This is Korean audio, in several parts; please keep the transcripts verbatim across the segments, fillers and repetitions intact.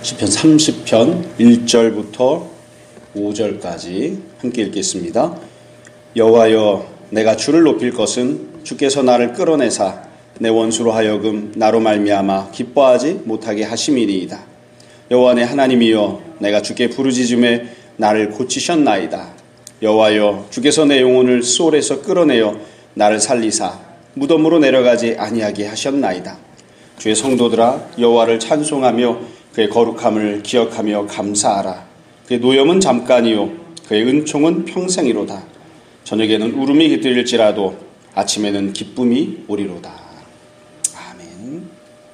시편 삼십 편 일 절부터 오 절까지 함께 읽겠습니다. 여호와여, 내가 주를 높일 것은 주께서 나를 끌어내사 내 원수로 하여금 나로 말미암아 기뻐하지 못하게 하심이니이다. 여호와 내 하나님이여, 내가 주께 부르짖음에 나를 고치셨나이다. 여호와여, 주께서 내 영혼을 수올에서 끌어내어 나를 살리사 무덤으로 내려가지 아니하게 하셨나이다. 주의 성도들아, 여호와를 찬송하며 그의 거룩함을 기억하며 감사하라. 그의 노염은 잠깐이요 그의 은총은 평생이로다. 저녁에는 울음이 깃들일지라도 아침에는 기쁨이 오리로다. 아멘.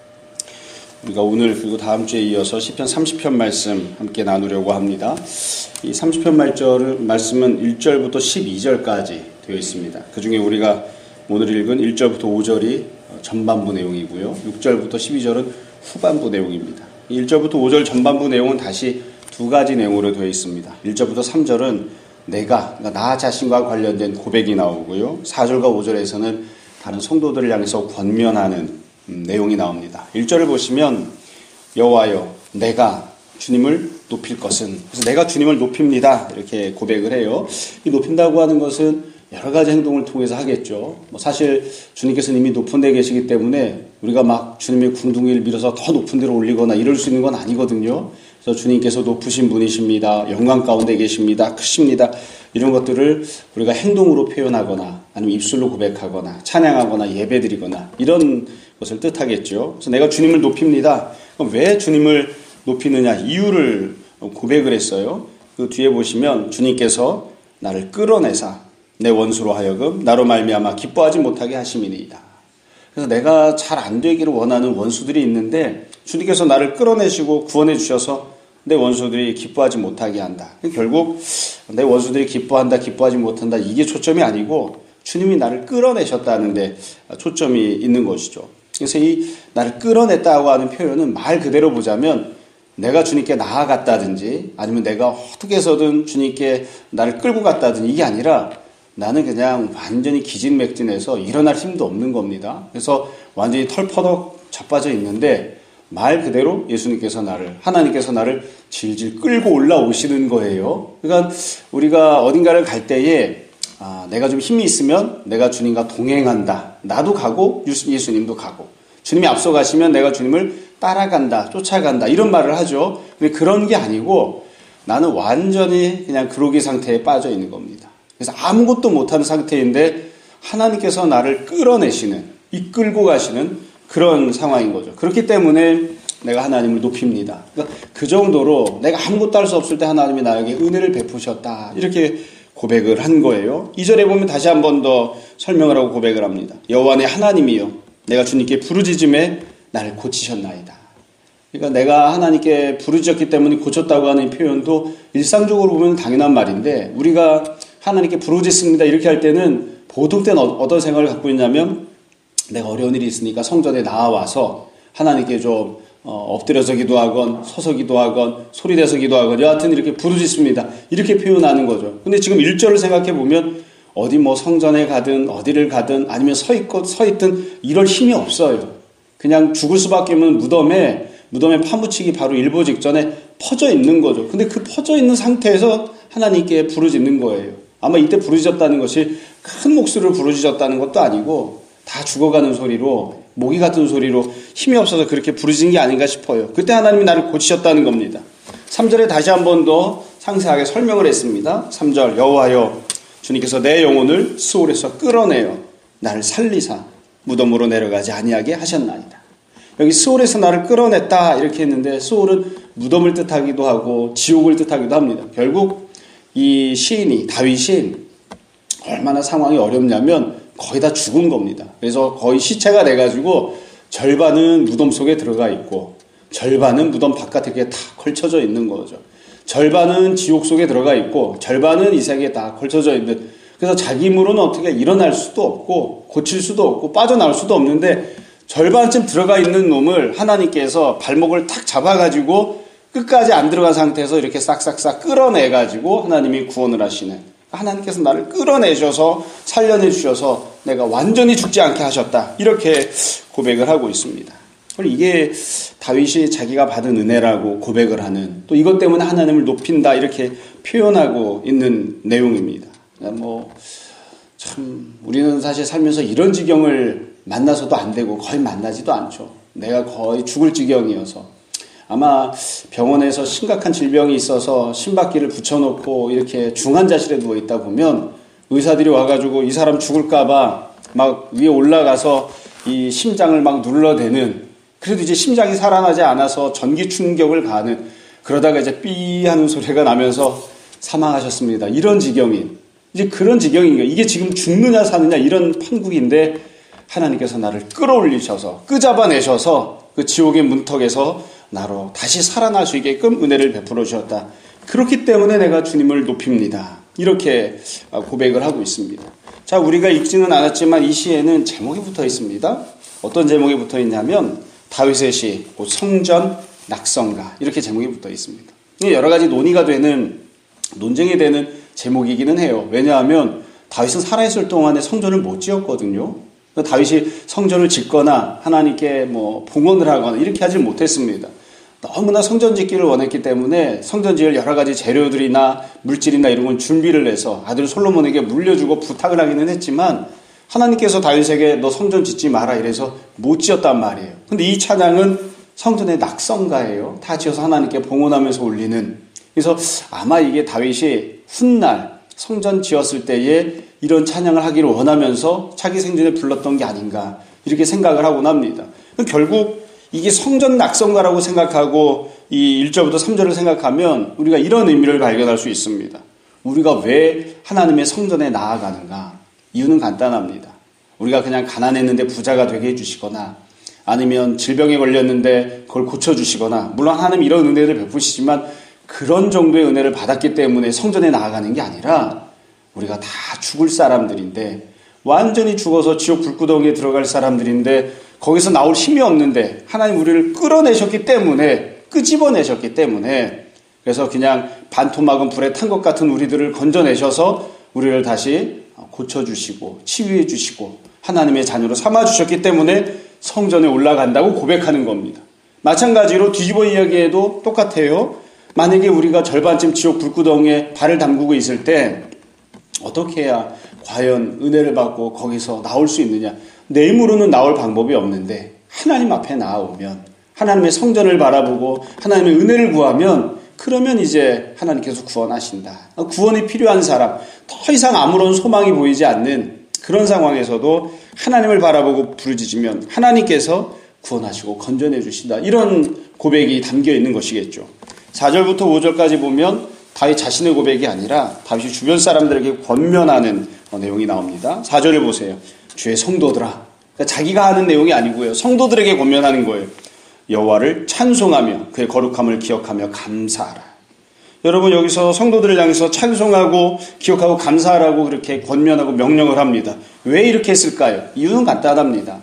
우리가 오늘 그리고 다음 주에 이어서 시편 삼십 편 말씀 함께 나누려고 합니다. 이 삼십 편 말절은, 말씀은 일 절부터 십이 절까지 되어 있습니다. 그 중에 우리가 오늘 읽은 일 절부터 오 절이 전반부 내용이고요. 육 절부터 십이 절은 후반부 내용입니다. 일 절부터 오 절 전반부 내용은 다시 두 가지 내용으로 되어 있습니다. 일 절부터 삼 절은 내가, 그러니까 나 자신과 관련된 고백이 나오고요. 사 절과 오 절에서는 다른 성도들을 향해서 권면하는 음, 내용이 나옵니다. 일 절을 보시면 여호와여, 내가 주님을 높일 것은, 그래서 내가 주님을 높입니다 이렇게 고백을 해요. 이 높인다고 하는 것은 여러 가지 행동을 통해서 하겠죠. 뭐 사실 주님께서 이미 높은 데 계시기 때문에 우리가 막 주님의 궁둥이를 밀어서 더 높은 데로 올리거나 이럴 수 있는 건 아니거든요. 그래서 주님께서 높으신 분이십니다. 영광 가운데 계십니다. 크십니다. 이런 것들을 우리가 행동으로 표현하거나 아니면 입술로 고백하거나 찬양하거나 예배드리거나 이런 것을 뜻하겠죠. 그래서 내가 주님을 높입니다. 그럼 왜 주님을 높이느냐 이유를 고백을 했어요. 그 뒤에 보시면 주님께서 나를 끌어내사 내 원수로 하여금 나로 말미암아 기뻐하지 못하게 하심이니이다. 그래서 내가 잘 안 되기를 원하는 원수들이 있는데 주님께서 나를 끌어내시고 구원해 주셔서 내 원수들이 기뻐하지 못하게 한다. 결국 내 원수들이 기뻐한다, 기뻐하지 못한다 이게 초점이 아니고 주님이 나를 끌어내셨다는 데 초점이 있는 것이죠. 그래서 이 나를 끌어냈다고 하는 표현은 말 그대로 보자면 내가 주님께 나아갔다든지 아니면 내가 어떻게 해서든 주님께 나를 끌고 갔다든지 이게 아니라 나는 그냥 완전히 기진맥진해서 일어날 힘도 없는 겁니다. 그래서 완전히 털퍼덕 자빠져 있는데 말 그대로 예수님께서 나를, 하나님께서 나를 질질 끌고 올라오시는 거예요. 그러니까 우리가 어딘가를 갈 때에 아, 내가 좀 힘이 있으면 내가 주님과 동행한다. 나도 가고 예수님도 가고 주님이 앞서 가시면 내가 주님을 따라간다, 쫓아간다 이런 말을 하죠. 근데 그런 게 아니고 나는 완전히 그냥 그러기 상태에 빠져 있는 겁니다. 그래서 아무것도 못하는 상태인데 하나님께서 나를 끌어내시는, 이끌고 가시는 그런 상황인 거죠. 그렇기 때문에 내가 하나님을 높입니다. 그러니까 그 정도로 내가 아무것도 할 수 없을 때 하나님이 나에게 은혜를 베푸셨다. 이렇게 고백을 한 거예요. 이 절에 보면 다시 한 번 더 설명을 하고 고백을 합니다. 여호와 내 하나님이여, 내가 주님께 부르짖음에 나를 고치셨나이다. 그러니까 내가 하나님께 부르짖었기 때문에 고쳤다고 하는 표현도 일상적으로 보면 당연한 말인데 우리가 하나님께 부르짖습니다 이렇게 할 때는 보통 때는 어떤 생각을 갖고 있냐면 내가 어려운 일이 있으니까 성전에 나와서 하나님께 좀 엎드려서 기도하건 서서 기도하건 소리내서 기도하건 여하튼 이렇게 부르짖습니다 이렇게 표현하는 거죠. 근데 지금 일 절을 생각해 보면 어디 뭐 성전에 가든 어디를 가든 아니면 서 있고 서 있든 이럴 힘이 없어요. 그냥 죽을 수밖에 없는 무덤에 무덤에 파묻히기 바로 일보 직전에 퍼져 있는 거죠. 근데 그 퍼져 있는 상태에서 하나님께 부르짖는 거예요. 아마 이때 부르짖었다는 것이 큰 목소리로 부르짖었다는 것도 아니고 다 죽어가는 소리로 모기 같은 소리로 힘이 없어서 그렇게 부르짖은 게 아닌가 싶어요. 그때 하나님이 나를 고치셨다는 겁니다. 삼 절에 다시 한 번 더 상세하게 설명을 했습니다. 삼 절 여호와여, 주님께서 내 영혼을 수올에서 끌어내어 나를 살리사 무덤으로 내려가지 아니하게 하셨나이다. 여기 수올에서 나를 끌어냈다 이렇게 했는데 수올은 무덤을 뜻하기도 하고 지옥을 뜻하기도 합니다. 결국 이 시인이 다윗이 얼마나 상황이 어렵냐면 거의 다 죽은 겁니다. 그래서 거의 시체가 돼가지고 절반은 무덤 속에 들어가 있고 절반은 무덤 바깥에 다 걸쳐져 있는 거죠. 절반은 지옥 속에 들어가 있고 절반은 이 세계에 다 걸쳐져 있는. 그래서 자기 힘으로는 어떻게 일어날 수도 없고 고칠 수도 없고 빠져나올 수도 없는데 절반쯤 들어가 있는 놈을 하나님께서 발목을 탁 잡아가지고 끝까지 안 들어간 상태에서 이렇게 싹싹싹 끌어내가지고 하나님이 구원을 하시는, 하나님께서 나를 끌어내셔서 살려내 주셔서 내가 완전히 죽지 않게 하셨다 이렇게 고백을 하고 있습니다. 이게 다윗이 자기가 받은 은혜라고 고백을 하는, 또 이것 때문에 하나님을 높인다 이렇게 표현하고 있는 내용입니다. 뭐 참 우리는 사실 살면서 이런 지경을 만나서도 안 되고 거의 만나지도 않죠. 내가 거의 죽을 지경이어서 아마 병원에서 심각한 질병이 있어서 심박기를 붙여놓고 이렇게 중환자실에 누워있다 보면 의사들이 와가지고 이 사람 죽을까봐 막 위에 올라가서 이 심장을 막 눌러대는, 그래도 이제 심장이 살아나지 않아서 전기 충격을 가하는, 그러다가 이제 삐 하는 소리가 나면서 사망하셨습니다. 이런 지경인, 이제 그런 지경인 거예요. 이게 지금 죽느냐 사느냐 이런 판국인데 하나님께서 나를 끌어올리셔서 끄잡아내셔서 그 지옥의 문턱에서 나로 다시 살아날 수 있게끔 은혜를 베풀어 주셨다. 그렇기 때문에 내가 주님을 높입니다. 이렇게 고백을 하고 있습니다. 자, 우리가 읽지는 않았지만 이 시에는 제목이 붙어 있습니다. 어떤 제목이 붙어 있냐면 다윗의 시, 성전 낙성가, 이렇게 제목이 붙어 있습니다. 여러 가지 논의가 되는, 논쟁이 되는 제목이기는 해요. 왜냐하면 다윗은 살아있을 동안에 성전을 못 지었거든요. 다윗이 성전을 짓거나 하나님께 뭐 봉헌을 하거나 이렇게 하지 못했습니다. 너무나 성전 짓기를 원했기 때문에 성전 지을 여러 가지 재료들이나 물질이나 이런 건 준비를 해서 아들 솔로몬에게 물려주고 부탁을 하기는 했지만 하나님께서 다윗에게 너 성전 짓지 마라 이래서 못 지었단 말이에요. 근데 이 찬양은 성전의 낙성가예요. 다 지어서 하나님께 봉헌하면서 올리는. 그래서 아마 이게 다윗이 훗날 성전 지었을 때에 이런 찬양을 하기를 원하면서 자기 생전에 불렀던 게 아닌가 이렇게 생각을 하곤 합니다. 결국 이게 성전 낙성가라고 생각하고 이 일 절부터 삼 절을 생각하면 우리가 이런 의미를 발견할 수 있습니다. 우리가 왜 하나님의 성전에 나아가는가? 이유는 간단합니다. 우리가 그냥 가난했는데 부자가 되게 해주시거나 아니면 질병에 걸렸는데 그걸 고쳐주시거나, 물론 하나님 이런 은혜를 베푸시지만 그런 정도의 은혜를 받았기 때문에 성전에 나아가는 게 아니라 우리가 다 죽을 사람들인데, 완전히 죽어서 지옥 불구덩이에 들어갈 사람들인데 거기서 나올 힘이 없는데 하나님 우리를 끌어내셨기 때문에, 끄집어내셨기 때문에, 그래서 그냥 반토막은 불에 탄 것 같은 우리들을 건져내셔서 우리를 다시 고쳐주시고 치유해 주시고 하나님의 자녀로 삼아주셨기 때문에 성전에 올라간다고 고백하는 겁니다. 마찬가지로 뒤집어 이야기해도 똑같아요. 만약에 우리가 절반쯤 지옥 불구덩이에 발을 담그고 있을 때 어떻게 해야 과연 은혜를 받고 거기서 나올 수 있느냐? 내 힘으로는 나올 방법이 없는데 하나님 앞에 나아오면, 하나님의 성전을 바라보고 하나님의 은혜를 구하면, 그러면 이제 하나님께서 구원하신다. 구원이 필요한 사람, 더 이상 아무런 소망이 보이지 않는 그런 상황에서도 하나님을 바라보고 부르짖으면 하나님께서 구원하시고 건져내 주신다. 이런 고백이 담겨 있는 것이겠죠. 사 절부터 오 절까지 보면 다윗 자신의 고백이 아니라 다윗이 주변 사람들에게 권면하는 내용이 나옵니다. 사 절을 보세요. 주의 성도들아. 그러니까 자기가 하는 내용이 아니고요. 성도들에게 권면하는 거예요. 여호와를 찬송하며 그의 거룩함을 기억하며 감사하라. 여러분, 여기서 성도들을 향해서 찬송하고 기억하고 감사하라고 그렇게 권면하고 명령을 합니다. 왜 이렇게 했을까요? 이유는 간단합니다.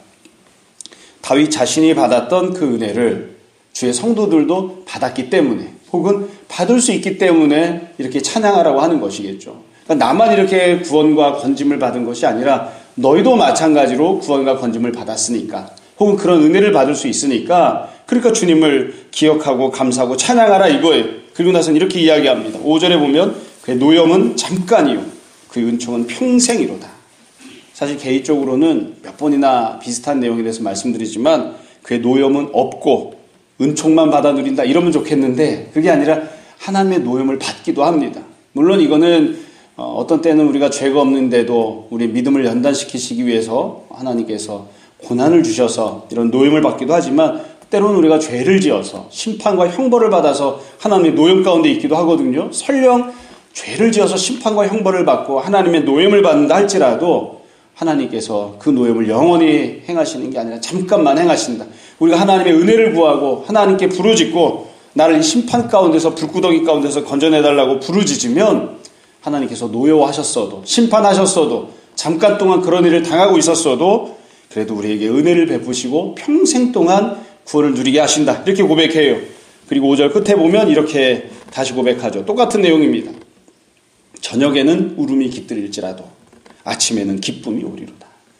다윗 자신이 받았던 그 은혜를 주의 성도들도 받았기 때문에, 혹은 받을 수 있기 때문에 이렇게 찬양하라고 하는 것이겠죠. 그러니까 나만 이렇게 구원과 건짐을 받은 것이 아니라 너희도 마찬가지로 구원과 건짐을 받았으니까, 혹은 그런 은혜를 받을 수 있으니까, 그러니까 주님을 기억하고 감사하고 찬양하라 이거예요. 그리고 나서는 이렇게 이야기합니다. 오 절에 보면 그의 노염은 잠깐이요 그의 은총은 평생이로다. 사실 개인적으로는 몇 번이나 비슷한 내용에 대해서 말씀드리지만 그의 노염은 없고 은총만 받아 누린다 이러면 좋겠는데, 그게 아니라 하나님의 노염을 받기도 합니다. 물론 이거는 어떤 때는 우리가 죄가 없는데도 우리 믿음을 연단시키시기 위해서 하나님께서 고난을 주셔서 이런 노염을 받기도 하지만, 때로는 우리가 죄를 지어서 심판과 형벌을 받아서 하나님의 노염 가운데 있기도 하거든요. 설령 죄를 지어서 심판과 형벌을 받고 하나님의 노염을 받는다 할지라도 하나님께서 그 노염을 영원히 행하시는 게 아니라 잠깐만 행하신다. 우리가 하나님의 은혜를 구하고 하나님께 부르짖고 나를 이 심판 가운데서, 불구덩이 가운데서 건져내달라고 부르짖으면 하나님께서 노여워하셨어도, 심판하셨어도, 잠깐 동안 그런 일을 당하고 있었어도 그래도 우리에게 은혜를 베푸시고 평생 동안 구원을 누리게 하신다. 이렇게 고백해요. 그리고 오 절 끝에 보면 이렇게 다시 고백하죠. 똑같은 내용입니다. 저녁에는 울음이 깃들일지라도 아침에는 기쁨이 오리로다.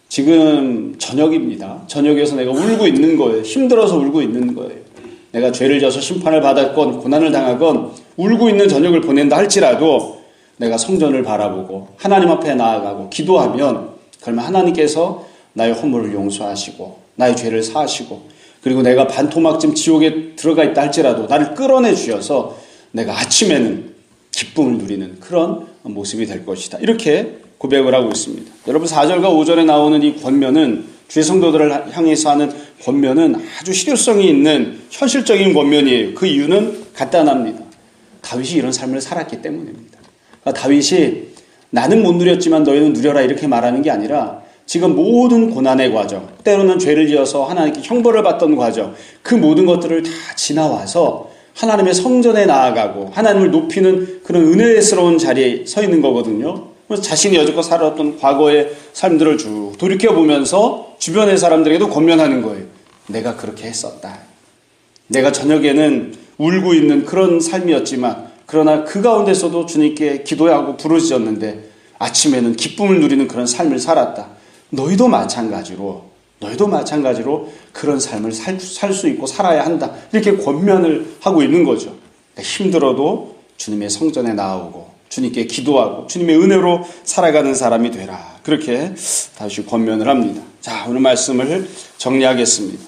지금 저녁입니다. 저녁에서 내가 울고 있는 거예요. 힘들어서 울고 있는 거예요. 내가 죄를 져서 심판을 받았건 고난을 당하건 울고 있는 저녁을 보낸다 할지라도 내가 성전을 바라보고 하나님 앞에 나아가고 기도하면 그러면 하나님께서 나의 허물을 용서하시고 나의 죄를 사하시고 그리고 내가 반토막쯤 지옥에 들어가 있다 할지라도 나를 끌어내 주셔서 내가 아침에는 기쁨을 누리는 그런 모습이 될 것이다. 이렇게 고백을 하고 있습니다. 여러분 사 절과 오 절에 나오는 이 권면은 주의 성도들을 향해서 하는 권면은 아주 실효성이 있는 현실적인 권면이에요. 그 이유는 간단합니다. 다윗이 이런 삶을 살았기 때문입니다. 그러니까 다윗이 나는 못 누렸지만 너희는 누려라 이렇게 말하는 게 아니라 지금 모든 고난의 과정, 때로는 죄를 지어서 하나님께 형벌을 받던 과정, 그 모든 것들을 다 지나와서 하나님의 성전에 나아가고 하나님을 높이는 그런 은혜스러운 자리에 서 있는 거거든요. 그래서 자신이 여지껏 살았던 과거의 삶들을 쭉 돌이켜보면서 주변의 사람들에게도 권면하는 거예요. 내가 그렇게 했었다. 내가 저녁에는 울고 있는 그런 삶이었지만 그러나 그 가운데서도 주님께 기도하고 부르짖었는데 아침에는 기쁨을 누리는 그런 삶을 살았다. 너희도 마찬가지로 너희도 마찬가지로 그런 삶을 살 수 있고 살아야 한다. 이렇게 권면을 하고 있는 거죠. 힘들어도 주님의 성전에 나오고 주님께 기도하고 주님의 은혜로 살아가는 사람이 되라. 그렇게 다시 권면을 합니다. 자, 오늘 말씀을 정리하겠습니다.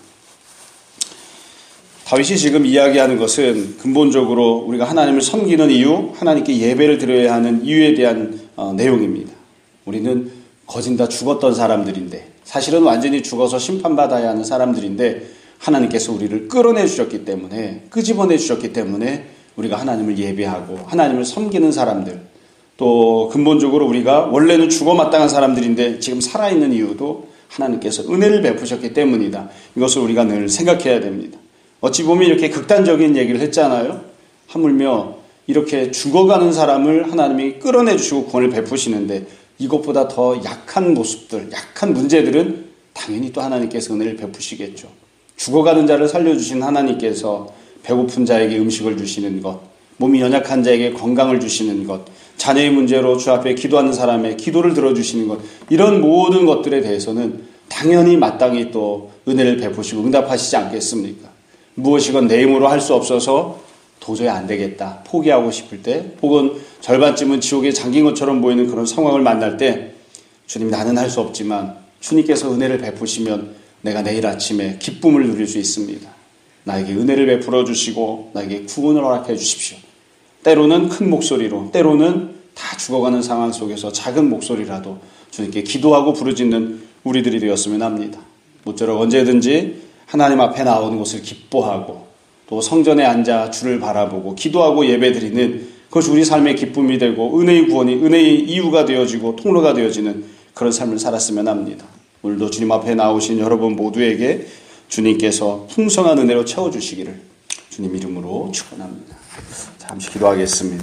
다윗이 지금 이야기하는 것은 근본적으로 우리가 하나님을 섬기는 이유, 하나님께 예배를 드려야 하는 이유에 대한 어, 내용입니다. 우리는 거진 다 죽었던 사람들인데 사실은 완전히 죽어서 심판받아야 하는 사람들인데 하나님께서 우리를 끌어내 주셨기 때문에 끄집어내 주셨기 때문에 우리가 하나님을 예배하고 하나님을 섬기는 사람들 또 근본적으로 우리가 원래는 죽어 마땅한 사람들인데 지금 살아있는 이유도 하나님께서 은혜를 베푸셨기 때문이다. 이것을 우리가 늘 생각해야 됩니다. 어찌 보면 이렇게 극단적인 얘기를 했잖아요. 하물며 이렇게 죽어가는 사람을 하나님이 끌어내 주시고 구원을 베푸시는데 이것보다 더 약한 모습들, 약한 문제들은 당연히 또 하나님께서 은혜를 베푸시겠죠. 죽어가는 자를 살려주신 하나님께서 배고픈 자에게 음식을 주시는 것, 몸이 연약한 자에게 건강을 주시는 것, 자녀의 문제로 주 앞에 기도하는 사람의 기도를 들어주시는 것, 이런 모든 것들에 대해서는 당연히 마땅히 또 은혜를 베푸시고 응답하시지 않겠습니까? 무엇이건 내 힘으로 할 수 없어서 도저히 안 되겠다, 포기하고 싶을 때, 혹은 절반쯤은 지옥에 잠긴 것처럼 보이는 그런 상황을 만날 때 주님 나는 할 수 없지만 주님께서 은혜를 베푸시면 내가 내일 아침에 기쁨을 누릴 수 있습니다. 나에게 은혜를 베풀어 주시고 나에게 구원을 허락해 주십시오. 때로는 큰 목소리로, 때로는 다 죽어가는 상황 속에서 작은 목소리라도 주님께 기도하고 부르짖는 우리들이 되었으면 합니다. 모쪼록 언제든지 하나님 앞에 나오는 것을 기뻐하고 또 성전에 앉아 주를 바라보고 기도하고 예배드리는 그것이 우리 삶의 기쁨이 되고 은혜의 구원이 은혜의 이유가 되어지고 통로가 되어지는 그런 삶을 살았으면 합니다. 오늘도 주님 앞에 나오신 여러분 모두에게 주님께서 풍성한 은혜로 채워주시기를 주님 이름으로 축원합니다. 잠시 기도하겠습니다.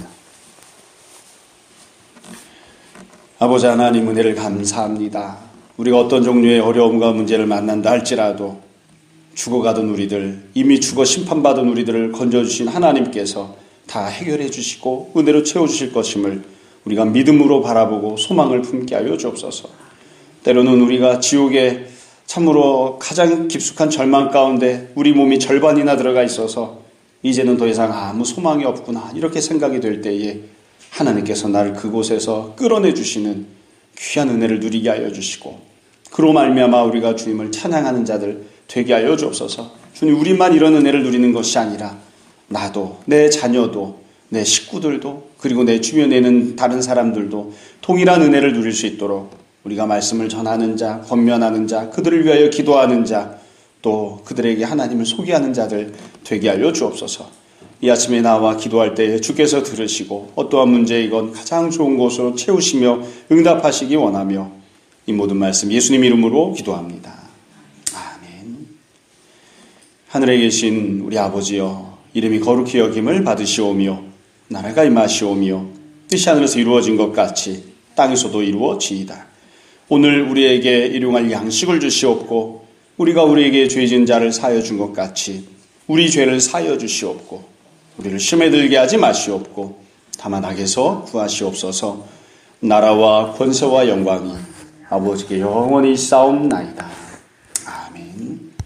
아버지 하나님 은혜를 감사합니다. 우리가 어떤 종류의 어려움과 문제를 만난다 할지라도 죽어가던 우리들, 이미 죽어 심판받은 우리들을 건져주신 하나님께서 다 해결해 주시고 은혜로 채워주실 것임을 우리가 믿음으로 바라보고 소망을 품게 하여 주옵소서. 때로는 우리가 지옥에 참으로 가장 깊숙한 절망 가운데 우리 몸이 절반이나 들어가 있어서 이제는 더 이상 아무 소망이 없구나 이렇게 생각이 될 때에 하나님께서 나를 그곳에서 끌어내 주시는 귀한 은혜를 누리게 하여 주시고 그로 말미암아 우리가 주님을 찬양하는 자들 되게 하여 주옵소서. 주님 우리만 이런 은혜를 누리는 것이 아니라 나도 내 자녀도 내 식구들도 그리고 내 주변에 있는 다른 사람들도 동일한 은혜를 누릴 수 있도록 우리가 말씀을 전하는 자, 권면하는 자, 그들을 위하여 기도하는 자, 또 그들에게 하나님을 소개하는 자들 되게 하여 주옵소서. 이 아침에 나와 기도할 때에 주께서 들으시고 어떠한 문제이건 가장 좋은 곳으로 채우시며 응답하시기 원하며 이 모든 말씀 예수님 이름으로 기도합니다. 아멘. 하늘에 계신 우리 아버지여, 이름이 거룩히 여김을 받으시오며 나라가 임하시오며 뜻이 하늘에서 이루어진 것 같이 땅에서도 이루어지이다. 오늘 우리에게 일용할 양식을 주시옵고 우리가 우리에게 죄진 자를 사하여 준 것 같이 우리 죄를 사하여 주시옵고 우리를 시험에 들게 하지 마시옵고 다만 악에서 구하시옵소서. 나라와 권세와 영광이 아버지께 영원히 싸움나이다.